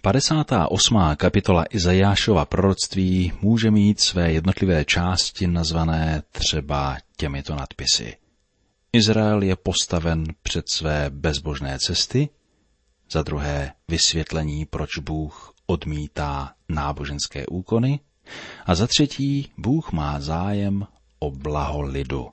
58. kapitola Izajášova proroctví může mít své jednotlivé části nazvané třeba těmito nadpisy. Izrael je postaven před své bezbožné cesty, za druhé vysvětlení, proč Bůh odmítá náboženské úkony, a za třetí Bůh má zájem o blaho lidu.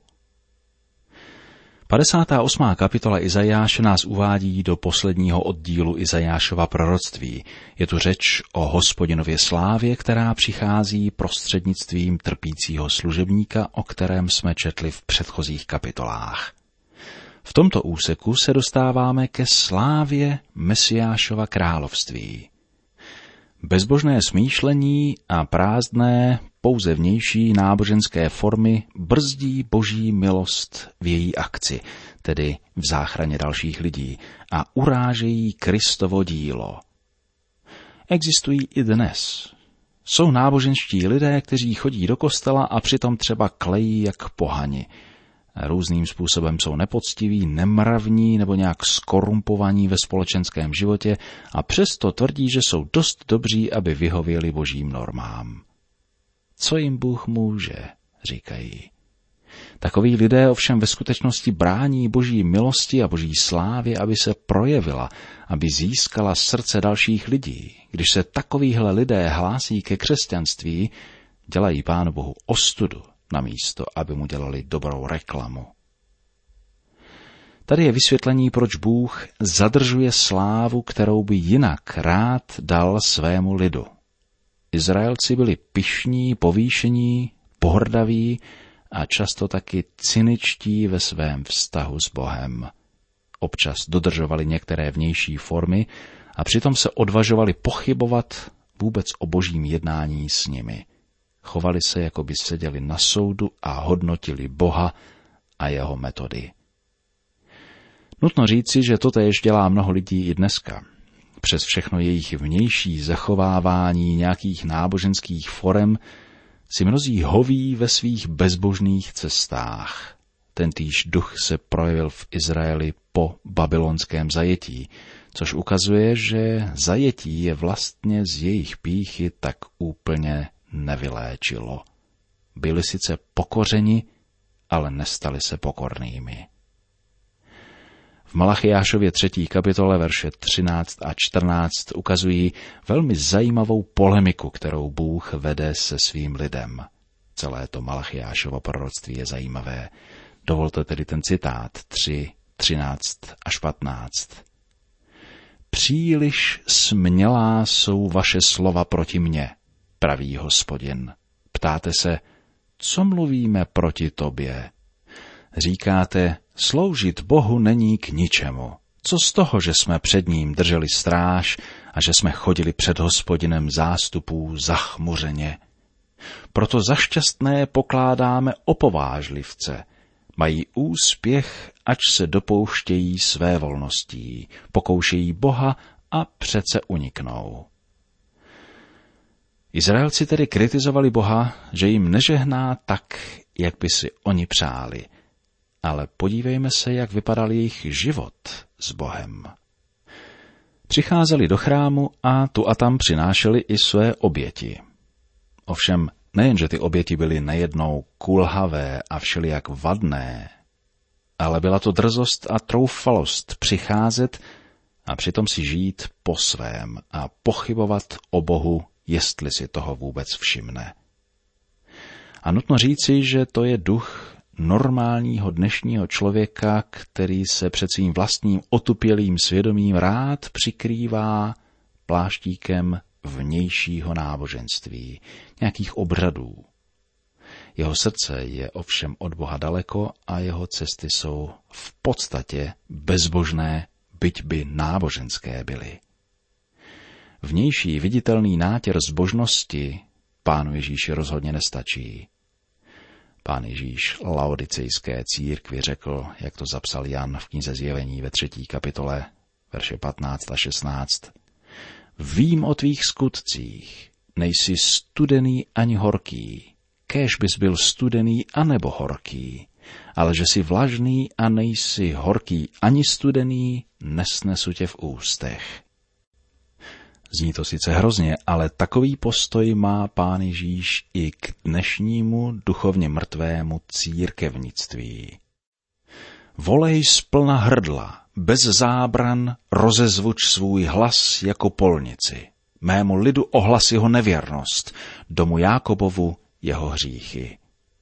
58. kapitola Izajáše nás uvádí do posledního oddílu Izajášova proroctví. Je tu řeč o Hospodinově slávě, která přichází prostřednictvím trpícího služebníka, o kterém jsme četli v předchozích kapitolách. V tomto úseku se dostáváme ke slávě Mesiášova království. Bezbožné smýšlení a prázdné, pouze vnější náboženské formy brzdí boží milost v její akci, tedy v záchraně dalších lidí, a urážejí Kristovo dílo. Existují i dnes. Jsou náboženští lidé, kteří chodí do kostela a přitom třeba klejí jak pohani. Různým způsobem jsou nepoctiví, nemravní nebo nějak skorumpovaní ve společenském životě a přesto tvrdí, že jsou dost dobří, aby vyhověli božím normám. Co jim Bůh může, říkají. Takoví lidé ovšem ve skutečnosti brání boží milosti a boží slávě, aby se projevila, aby získala srdce dalších lidí. Když se takovýhle lidé hlásí ke křesťanství, dělají Pánu Bohu ostudu, namísto, aby mu dělali dobrou reklamu. Tady je vysvětlení, proč Bůh zadržuje slávu, kterou by jinak rád dal svému lidu. Izraelci byli pyšní, povýšení, pohrdaví a často taky cyničtí ve svém vztahu s Bohem. Občas dodržovali některé vnější formy a přitom se odvažovali pochybovat vůbec o božím jednání s nimi. Chovali se, jako by seděli na soudu a hodnotili Boha a jeho metody. Nutno říci, že totéž dělá mnoho lidí i dneska. Přes všechno jejich vnější zachovávání nějakých náboženských forem si mnozí hoví ve svých bezbožných cestách. Tentýž duch se projevil v Izraeli po babylonském zajetí, což ukazuje, že zajetí je vlastně z jejich pýchy tak úplně nevyléčilo. Byli sice pokořeni, ale nestali se pokornými. V Malachiášově 3. kapitole verše 13 a 14 ukazují velmi zajímavou polemiku, kterou Bůh vede se svým lidem. Celé to Malachiášovo proroctví je zajímavé. Dovolte tedy ten citát 3, 13 až 15. Příliš smělá jsou vaše slova proti mně, praví Hospodin. Ptáte se, co mluvíme proti tobě? Říkáte, sloužit Bohu není k ničemu. Co z toho, že jsme před ním drželi stráž a že jsme chodili před Hospodinem zástupů zachmuřeně? Proto za šťastné pokládáme opovážlivce. Mají úspěch, ač se dopouštějí své volností, pokoušejí Boha a přece uniknou. Izraelci tedy kritizovali Boha, že jim nežehná tak, jak by si oni přáli. Ale podívejme se, jak vypadal jejich život s Bohem. Přicházeli do chrámu a tu a tam přinášeli i své oběti. Ovšem nejenže ty oběti byly nejednou kulhavé a všelijak vadné, ale byla to drzost a troufalost přicházet a přitom si žít po svém a pochybovat o Bohu, jestli si toho vůbec všimne. A nutno říci, že to je duch normálního dnešního člověka, který se před svým vlastním otupělým svědomím rád přikrývá pláštíkem vnějšího náboženství, nějakých obřadů. Jeho srdce je ovšem od Boha daleko a jeho cesty jsou v podstatě bezbožné, byť by náboženské byly. Vnější viditelný nátěr zbožnosti Pánu Ježíši rozhodně nestačí. Pán Ježíš laodicejské církvi řekl, jak to zapsal Jan v knize Zjevení ve 3. kapitole, verše 15 a 16. Vím o tvých skutcích, nejsi studený ani horký, kéž bys byl studený anebo horký, ale že jsi vlažný a nejsi horký ani studený, nesnesu tě v ústech. Zní to sice hrozně, ale takový postoj má Pán Ježíš i k dnešnímu duchovně mrtvému církevnictví. Volej splna hrdla, bez zábran rozezvuč svůj hlas jako polnici. Mému lidu ohlas jeho nevěrnost, domu Jákobovu jeho hříchy.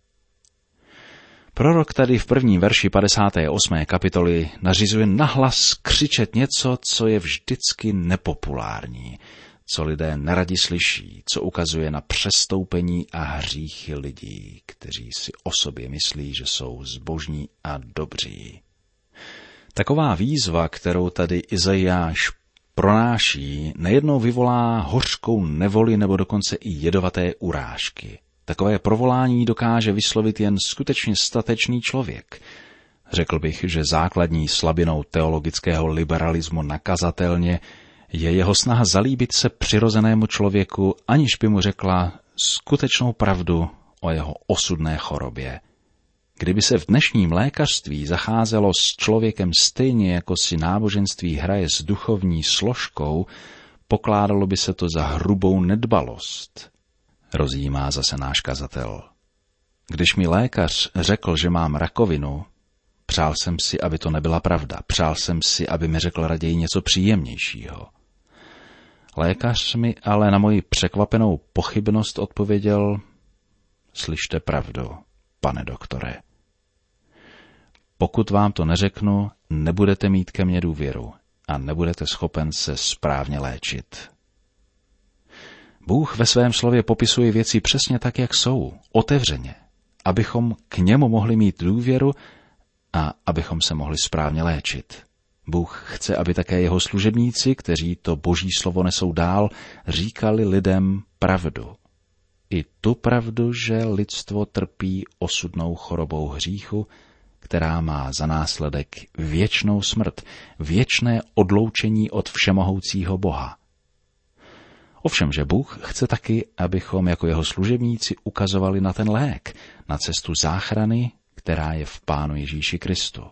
Prorok tady v prvním verši 58. kapitoly nařizuje nahlas křičet něco, co je vždycky nepopulární, co lidé neradi slyší, co ukazuje na přestoupení a hříchy lidí, kteří si o sobě myslí, že jsou zbožní a dobří. Taková výzva, kterou tady Izajáš pronáší, nejednou vyvolá hořkou nevoli nebo dokonce i jedovaté urážky. Takové provolání dokáže vyslovit jen skutečně statečný člověk. Řekl bych, že základní slabinou teologického liberalismu nakazatelně je jeho snaha zalíbit se přirozenému člověku, aniž by mu řekla skutečnou pravdu o jeho osudné chorobě. Kdyby se v dnešním lékařství zacházelo s člověkem stejně, jako si náboženství hraje s duchovní složkou, pokládalo by se to za hrubou nedbalost. Rozjímá zase náš kazatel. Když mi lékař řekl, že mám rakovinu, přál jsem si, aby to nebyla pravda. Přál jsem si, aby mi řekl raději něco příjemnějšího. Lékař mi ale na moji překvapenou pochybnost odpověděl: slyšte pravdu, pane doktore. Pokud vám to neřeknu, nebudete mít ke mně důvěru a nebudete schopen se správně léčit. Bůh ve svém slově popisuje věci přesně tak, jak jsou, otevřeně, abychom k němu mohli mít důvěru a abychom se mohli správně léčit. Bůh chce, aby také jeho služebníci, kteří to Boží slovo nesou dál, říkali lidem pravdu. I tu pravdu, že lidstvo trpí osudnou chorobou hříchu, která má za následek věčnou smrt, věčné odloučení od všemohoucího Boha. Ovšem, že Bůh chce taky, abychom jako jeho služebníci ukazovali na ten lék, na cestu záchrany, která je v Pánu Ježíši Kristu.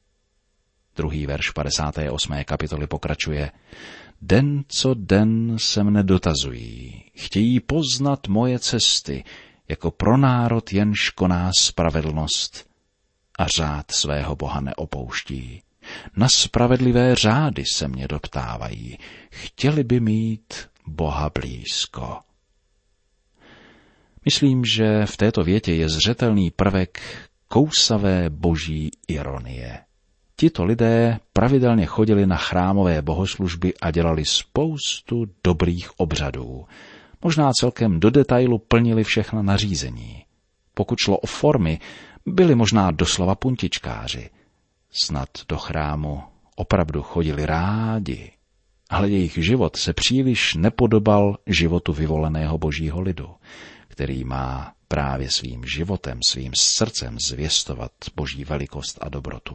2. verš 58. kapitoly pokračuje: Den co den se mne dotazují, chtějí poznat moje cesty, jako pro národ jenž koná spravedlnost a řád svého Boha neopouští. Na spravedlivé řády se mě doptávají, chtěli by mít Boha blízko. Myslím, že v této větě je zřetelný prvek kousavé boží ironie. Tito lidé pravidelně chodili na chrámové bohoslužby a dělali spoustu dobrých obřadů. Možná celkem do detailu plnili všechna nařízení. Pokud šlo o formy, byli možná doslova puntičkáři. Snad do chrámu opravdu chodili rádi, ale jejich život se příliš nepodobal životu vyvoleného božího lidu, který má právě svým životem, svým srdcem zvěstovat boží velikost a dobrotu.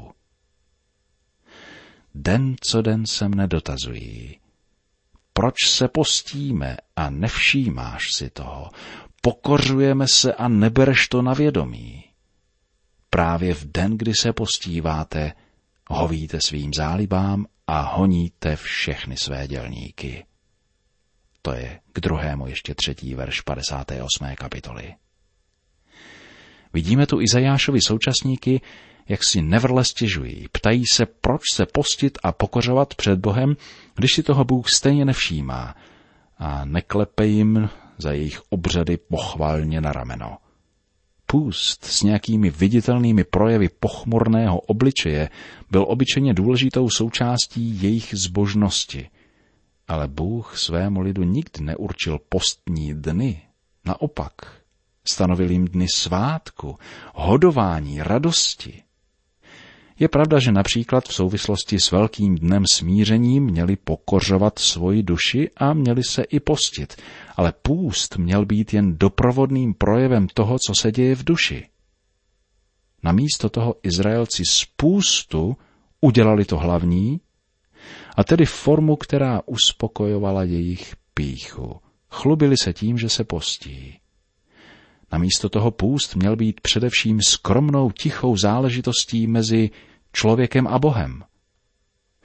Den co den se mne dotazují, proč se postíme a nevšímáš si toho, pokořujeme se a nebereš to na vědomí. Právě v den, kdy se postíváte, hovíte svým zálibám a honíte všechny své dělníky. To je k 2. ještě 3. verš 58. kapitoly. Vidíme tu Izajášovi současníky, jak si nevrle stěžují. Ptají se, proč se postit a pokořovat před Bohem, když si toho Bůh stejně nevšímá, a neklepe jim za jejich obřady pochvalně na rameno. Půst s nějakými viditelnými projevy pochmurného obličeje byl obyčejně důležitou součástí jejich zbožnosti. Ale Bůh svému lidu nikdy neurčil postní dny. Naopak, stanovil jim dny svátku, hodování, radosti. Je pravda, že například v souvislosti s velkým dnem smíření měli pokořovat svoji duši a měli se i postit, ale půst měl být jen doprovodným projevem toho, co se děje v duši. Namísto toho Izraelci z půstu udělali to hlavní, a tedy formu, která uspokojovala jejich pýchu. Chlubili se tím, že se postí. Namísto toho půst měl být především skromnou, tichou záležitostí mezi člověkem a Bohem.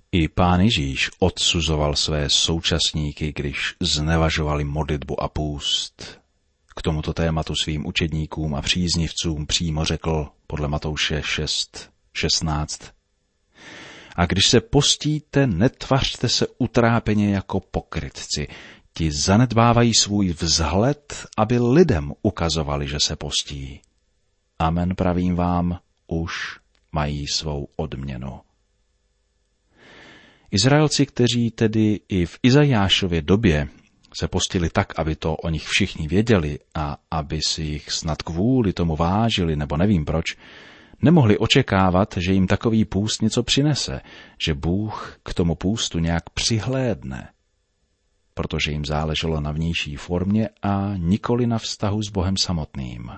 I Pán Ježíš odsuzoval své současníky, když znevažovali modlitbu a půst. K tomuto tématu svým učedníkům a příznivcům přímo řekl podle Matouše 6:16. A když se postíte, netvařte se utrápeně jako pokrytci. Ti zanedbávají svůj vzhled, aby lidem ukazovali, že se postí. Amen, pravím vám, už mají svou odměnu. Izraelci, kteří tedy i v Izajášově době se postili tak, aby to o nich všichni věděli a aby si jich snad kvůli tomu vážili, nebo nevím proč, nemohli očekávat, že jim takový půst něco přinese, že Bůh k tomu půstu nějak přihlédne, protože jim záleželo na vnější formě a nikoli na vztahu s Bohem samotným.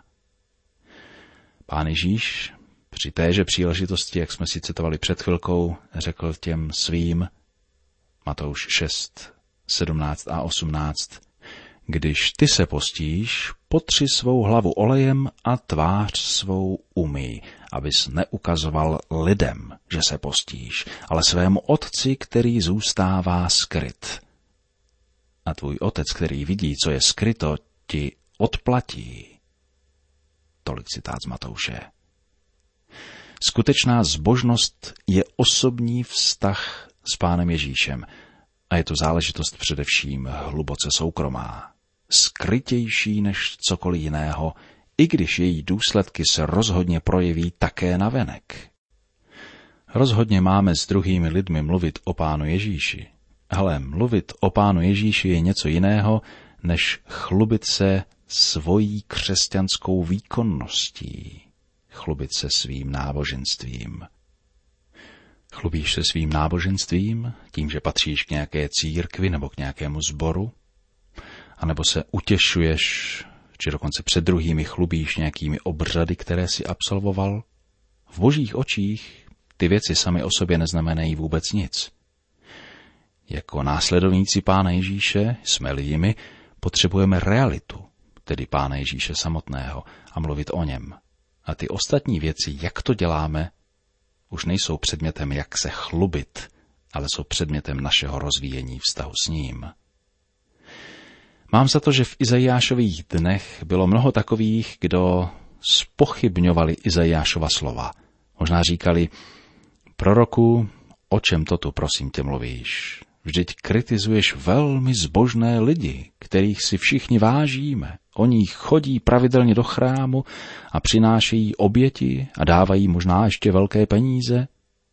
Pán Ježíš při téže příležitosti, jak jsme si citovali před chvilkou, řekl těm svým, Matouš 6:17 a 18, když ty se postíš, potři svou hlavu olejem a tvář svou umyj, abys neukazoval lidem, že se postíš, ale svému otci, který zůstává skryt. A tvůj otec, který vidí, co je skryto, ti odplatí. Tolik citát z Matouše. Skutečná zbožnost je osobní vztah s Pánem Ježíšem a je to záležitost především hluboce soukromá, skrytější než cokoliv jiného, i když její důsledky se rozhodně projeví také navenek. Rozhodně máme s druhými lidmi mluvit o Pánu Ježíši, ale mluvit o Pánu Ježíši je něco jiného, než chlubit se svojí křesťanskou výkonností, chlubit se svým náboženstvím. Chlubíš se svým náboženstvím, tím, že patříš k nějaké církvi nebo k nějakému sboru? A nebo se utěšuješ, či dokonce před druhými chlubíš nějakými obřady, které si absolvoval? V Božích očích ty věci samy o sobě neznamenají vůbec nic. Jako následovníci Pána Ježíše, jsme-li jimi, potřebujeme realitu, tedy Pána Ježíše samotného, a mluvit o něm. A ty ostatní věci, jak to děláme, už nejsou předmětem, jak se chlubit, ale jsou předmětem našeho rozvíjení vztahu s ním. Mám za to, že v Izajášových dnech bylo mnoho takových, kdo zpochybňovali Izajášova slova. Možná říkali, proroku, o čem to tu prosím tě mluvíš? Vždyť kritizuješ velmi zbožné lidi, kterých si všichni vážíme. Oni chodí pravidelně do chrámu a přinášejí oběti a dávají možná ještě velké peníze.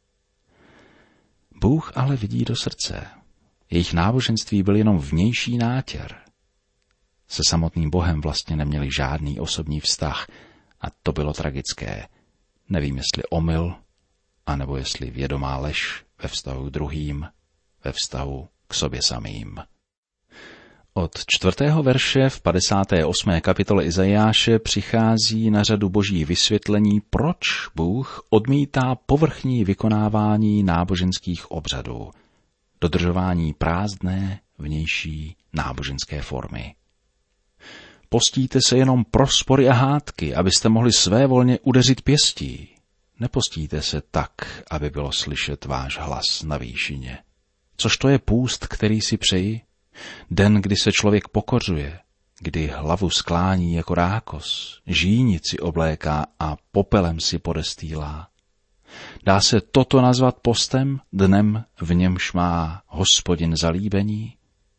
Bůh ale vidí do srdce. Jejich náboženství byl jenom vnější nátěr. Se samotným Bohem vlastně neměli žádný osobní vztah a to bylo tragické. Nevím, jestli omyl, anebo jestli vědomá lež ve vztahu k druhým, ve vztahu k sobě samým. Od 4. verše v 58. kapitole Izajáše přichází na řadu boží vysvětlení, proč Bůh odmítá povrchní vykonávání náboženských obřadů, dodržování prázdné vnější náboženské formy. Postíte se jenom pro spory a hádky, abyste mohli svévolně udeřit pěstí. Nepostíte se tak, aby bylo slyšet váš hlas na výšině. Což to je půst, který si přeji? Den, kdy se člověk pokořuje, kdy hlavu sklání jako rákos, žínici obléká a popelem si podestýlá. Dá se toto nazvat postem, dnem, v němž má Hospodin zalíbení?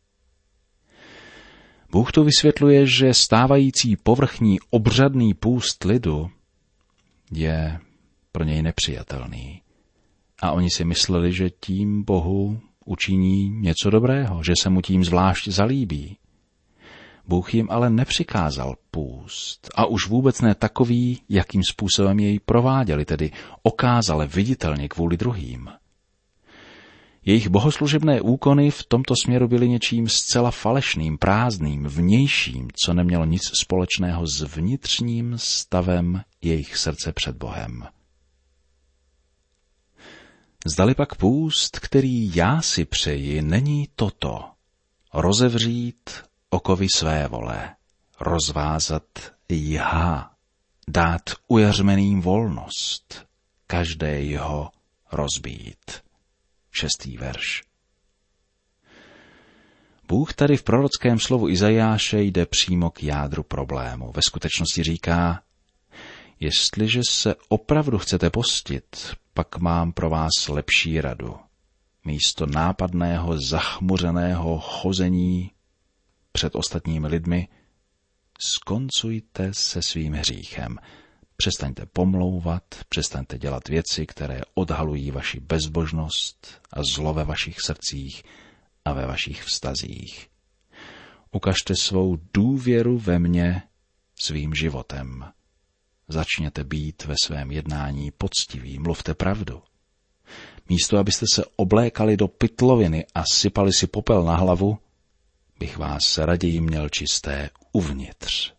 Bůh tu vysvětluje, že stávající povrchní obřadný půst lidu je pro něj nepřijatelný. A oni si mysleli, že tím Bohu učiní něco dobrého, že se mu tím zvlášť zalíbí. Bůh jim ale nepřikázal půst a už vůbec ne takový, jakým způsobem jej prováděli, tedy okázale viditelně kvůli druhým. Jejich bohoslužebné úkony v tomto směru byly něčím zcela falešným, prázdným, vnějším, co nemělo nic společného s vnitřním stavem jejich srdce před Bohem. Zdali pak půst, který já si přeji, není toto: rozevřít okovy své vole, rozvázat jha, dát ujařmeným volnost, každé jeho rozbít. 6. verš. Bůh tady v prorockém slovu Izajáše jde přímo k jádru problému. Ve skutečnosti říká, jestliže se opravdu chcete postit, pak mám pro vás lepší radu. Místo nápadného, zachmuřeného chození před ostatními lidmi, skoncujte se svým hříchem. Přestaňte pomlouvat, přestaňte dělat věci, které odhalují vaši bezbožnost a zlo ve vašich srdcích a ve vašich vztazích. Ukažte svou důvěru ve mně svým životem. Začněte být ve svém jednání poctiví, mluvte pravdu. Místo, abyste se oblékali do pytloviny a sypali si popel na hlavu, bych vás raději měl čisté uvnitř.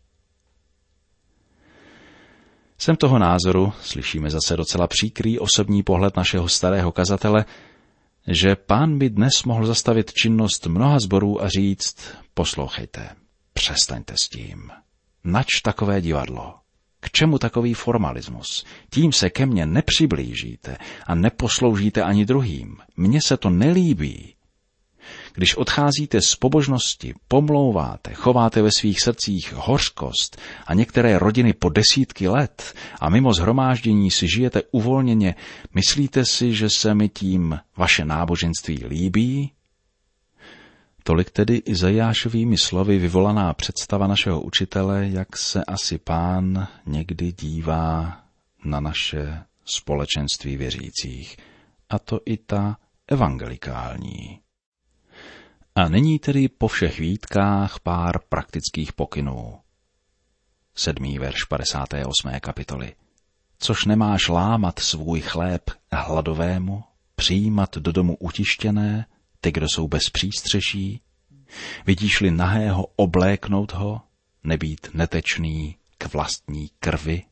Jsem toho názoru, slyšíme zase docela příkrý osobní pohled našeho starého kazatele, že Pán by dnes mohl zastavit činnost mnoha sborů a říct, poslouchejte, přestaňte s tím. Nač takové divadlo? K čemu takový formalismus? Tím se ke mně nepřiblížíte a neposloužíte ani druhým. Mně se to nelíbí. Když odcházíte z pobožnosti, pomlouváte, chováte ve svých srdcích hořkost a některé rodiny po desítky let a mimo shromáždění si žijete uvolněně, myslíte si, že se mi tím vaše náboženství líbí? Tolik tedy Izajášovými slovy vyvolaná představa našeho učitele, jak se asi Pán někdy dívá na naše společenství věřících, a to i ta evangelikální. A nyní tedy po všech výtkách pár praktických pokynů. 7. verš 58. kapitoly. Což nemáš lámat svůj chléb hladovému, přijímat do domu utištěné, ty, kdo jsou bez přístřeší, vidíš-li nahého obléknout ho, nebýt netečný k vlastní krvi.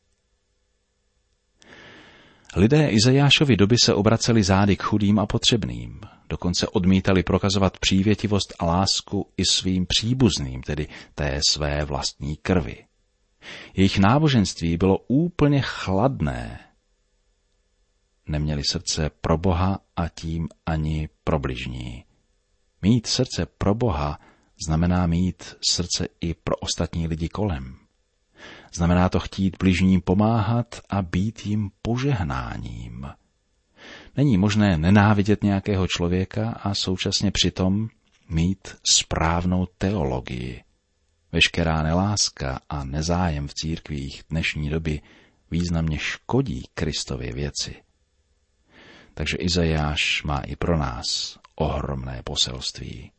Lidé Izajášovy doby se obraceli zády k chudým a potřebným, dokonce odmítali prokazovat přívětivost a lásku i svým příbuzným, tedy té své vlastní krvi. Jejich náboženství bylo úplně chladné. Neměli srdce pro Boha a tím ani pro bližní. Mít srdce pro Boha znamená mít srdce i pro ostatní lidi kolem. Znamená to chtít bližním pomáhat a být jim požehnáním. Není možné nenávidět nějakého člověka a současně přitom mít správnou teologii. Veškerá neláska a nezájem v církvích dnešní doby významně škodí Kristově věci. Takže Izajáš má i pro nás ohromné poselství.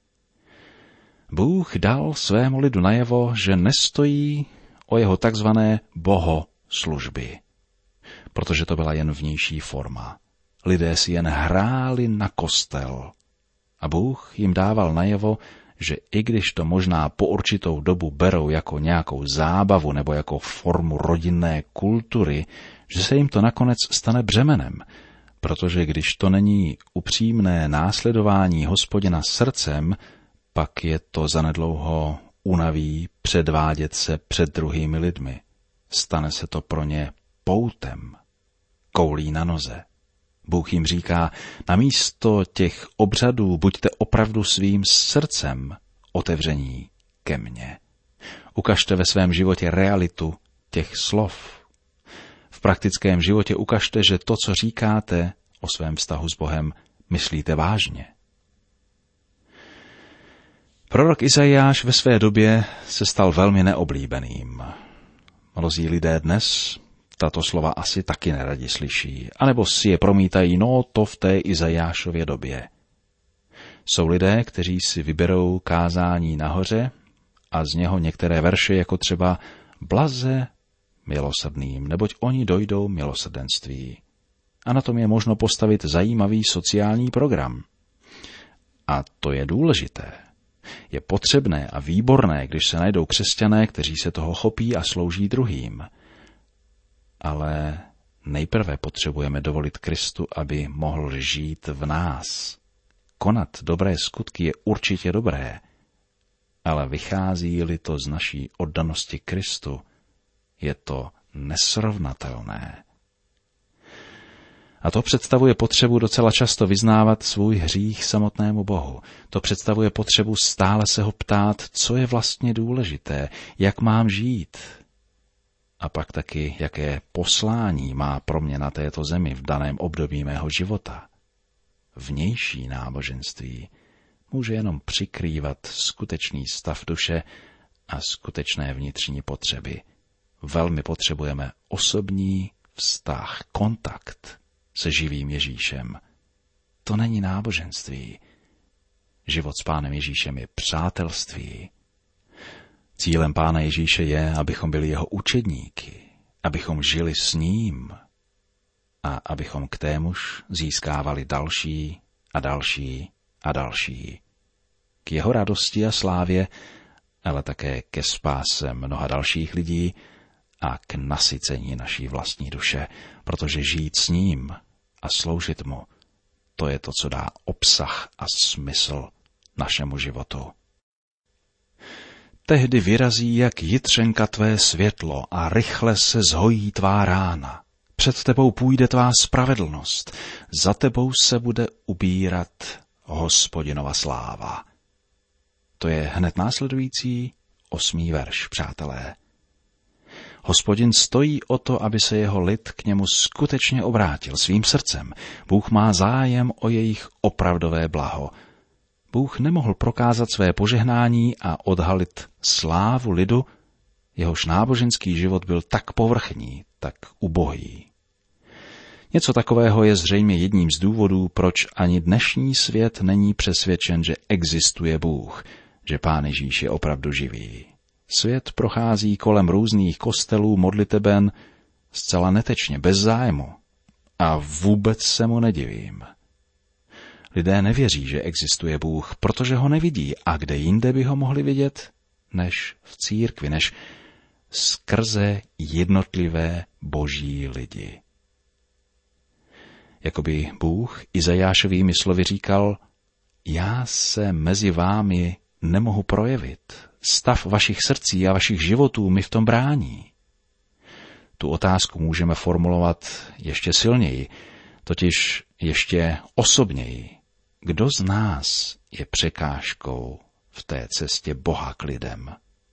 Bůh dal svému lidu najevo, že nestojí o jeho takzvané bohoslužby, protože to byla jen vnější forma. Lidé si jen hráli na kostel a Bůh jim dával najevo, že i když to možná po určitou dobu berou jako nějakou zábavu nebo jako formu rodinné kultury, že se jim to nakonec stane břemenem, protože když to není upřímné následování Hospodina srdcem, pak je to zanedlouho unaví předvádět se před druhými lidmi. Stane se to pro ně poutem, koulí na noze. Bůh jim říká, namísto těch obřadů buďte opravdu svým srdcem otevření ke mně. Ukažte ve svém životě realitu těch slov. V praktickém životě ukažte, že to, co říkáte o svém vztahu s Bohem, myslíte vážně. Prorok Izajáš ve své době se stal velmi neoblíbeným. Mnozí lidé dnes tato slova asi taky neradi slyší, anebo si je promítají, no to v té Izajášově době. Jsou lidé, kteří si vyberou kázání nahoře a z něho některé verše, jako třeba blaze milosrdným, neboť oni dojdou milosrdenství. A na tom je možno postavit zajímavý sociální program. A to je důležité. Je potřebné a výborné, když se najdou křesťané, kteří se toho chopí a slouží druhým. Ale nejprve potřebujeme dovolit Kristu, aby mohl žít v nás. Konat dobré skutky je určitě dobré, ale vychází-li to z naší oddanosti Kristu, je to nesrovnatelné. A to představuje potřebu docela často vyznávat svůj hřích samotnému Bohu. To představuje potřebu stále se ho ptát, co je vlastně důležité, jak mám žít. A pak taky, jaké poslání má pro mě na této zemi v daném období mého života. Vnější náboženství může jenom přikrývat skutečný stav duše a skutečné vnitřní potřeby. Velmi potřebujeme osobní vztah, kontakt se živým Ježíšem. To není náboženství. Život s Pánem Ježíšem je přátelství. Cílem Pána Ježíše je, abychom byli jeho učedníky, abychom žili s ním a abychom k témuž získávali další a další a další. K jeho radosti a slávě, ale také ke spáse mnoha dalších lidí a k nasycení naší vlastní duše, protože žít s ním a sloužit mu, to je to, co dá obsah a smysl našemu životu. Tehdy vyrazí jak jitřenka tvé světlo a rychle se zhojí tvá rána. Před tebou půjde tvá spravedlnost, za tebou se bude ubírat Hospodinova sláva. To je hned následující 8. verš, přátelé. Hospodin stojí o to, aby se jeho lid k němu skutečně obrátil svým srdcem. Bůh má zájem o jejich opravdové blaho. Bůh nemohl prokázat své požehnání a odhalit slávu lidu, jehož náboženský život byl tak povrchní, tak ubohý. Něco takového je zřejmě jedním z důvodů, proč ani dnešní svět není přesvědčen, že existuje Bůh, že Pán Ježíš je opravdu živý. Svět prochází kolem různých kostelů, modliteben zcela netečně, bez zájmu. A vůbec se mu nedivím. Lidé nevěří, že existuje Bůh, protože ho nevidí. A kde jinde by ho mohli vidět, než v církvi, než skrze jednotlivé boží lidi. Jakoby Bůh Izajášovými slovy říkal, já se mezi vámi nemohu projevit. Stav vašich srdcí a vašich životů mi v tom brání. Tu otázku můžeme formulovat ještě silněji, totiž ještě osobněji. Kdo z nás je překážkou v té cestě Boha k lidem?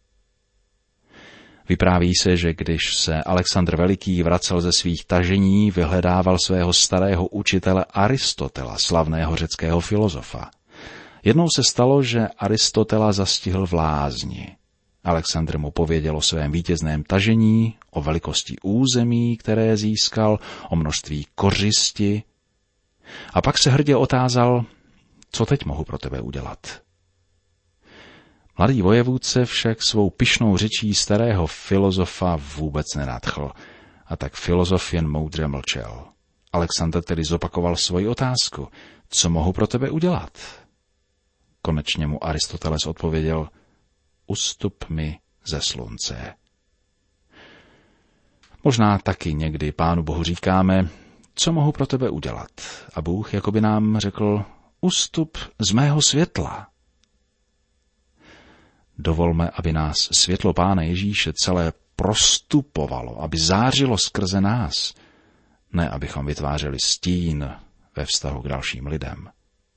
Vypráví se, že když se Alexandr Veliký vracel ze svých tažení, vyhledával svého starého učitele Aristotela, slavného řeckého filozofa. Jednou se stalo, že Aristotela zastihl v lázni. Alexandr mu pověděl o svém vítězném tažení, o velikosti území, které získal, o množství kořisti. A pak se hrdě otázal, co teď mohu pro tebe udělat. Mladý vojevůdce však svou pyšnou řečí starého filozofa vůbec nenadchl, a tak filozof jen moudře mlčel. Alexandr tedy zopakoval svoji otázku, co mohu pro tebe udělat? Konečně mu Aristoteles odpověděl, ustup mi ze slunce. Možná taky někdy Pánu Bohu říkáme, co mohu pro tebe udělat? A Bůh jakoby nám řekl, ustup z mého světla. Dovolme, aby nás světlo Pána Ježíše celé prostupovalo, aby zářilo skrze nás, ne abychom vytvářeli stín ve vztahu k dalším lidem.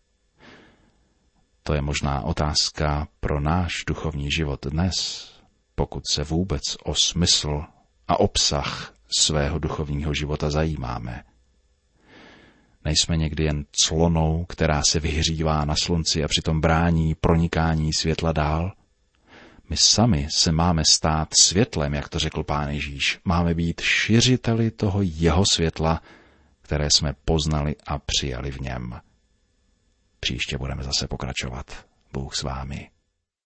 To je možná otázka pro náš duchovní život dnes, pokud se vůbec o smysl a obsah svého duchovního života zajímáme. Nejsme někdy jen clonou, která se vyhřívá na slunci a přitom brání pronikání světla dál? My sami se máme stát světlem, jak to řekl Pán Ježíš. Máme být šiřiteli toho jeho světla, které jsme poznali a přijali v něm. Příště budeme zase pokračovat. Bůh s vámi.